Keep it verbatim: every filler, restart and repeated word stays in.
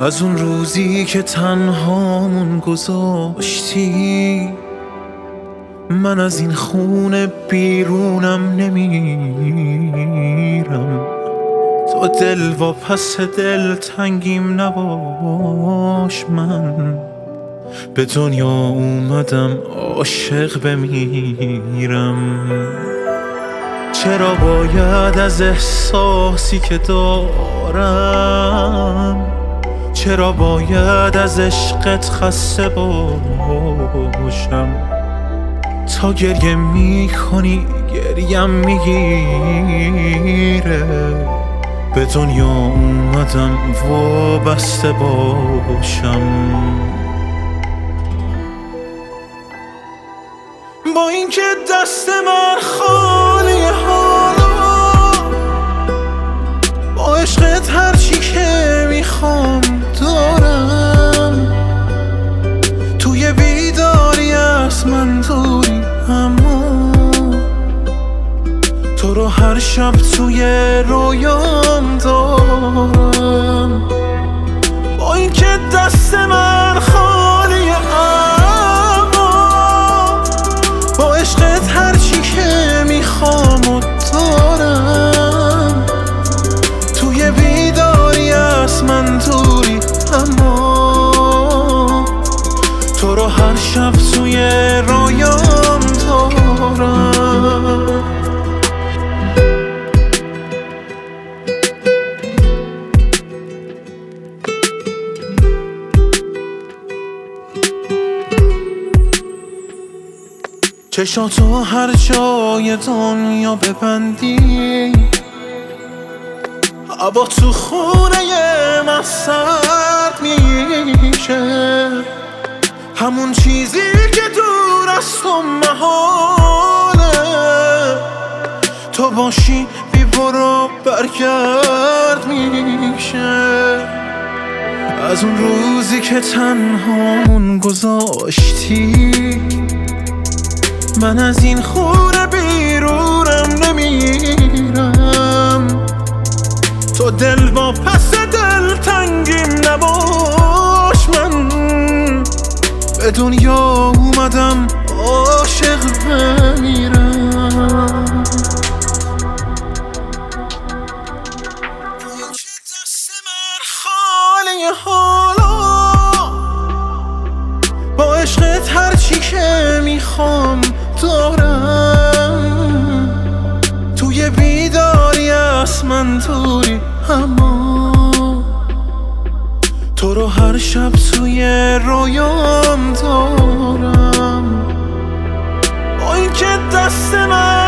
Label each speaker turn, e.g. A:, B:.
A: از اون روزی که تنهامون گذاشتی، من از این خونه بیرونم نمیرم. تو دل و پس دل تنگیم نباش، من به دنیا اومدم عاشق بمیرم. چرا باید از احساسی که دارم، چرا باید از عشقت خسته باشم؟ تا گریه میکنی گریم میگیره، به دنیا اومدم وابسته باشم. با اینکه دست من خالی حالا، با عشقت هرچی که میخوام دارم. توی بیداری از من دوری، اما تو رو هر شب توی رویام دارم. با اینکه دست من خالیه، اما با عشقت هرچی که میخوام و دارم. توی بیداری از من دوری، اما تو رو هر شب توی رویام دارم. چشاتو هر جای دنیا ببندی، هوا تو خونه من سرد میشه. همون چیزی که دور از تو محاله، تو باشی بی برو برگرد میشه. از اون روزی که تنهامون گذاشتی، من از این خونه بیرونم نمیرم. تو دل با پس دل تنگیم نباش، من به دنیا اومدم عاشق بمیرم. دست من خالی حالا، با عشقت هرچی که میخوام دارم. توی بیداری از من دوری، اما تو رو هر شب توی رویام دارم. با اینکه دست من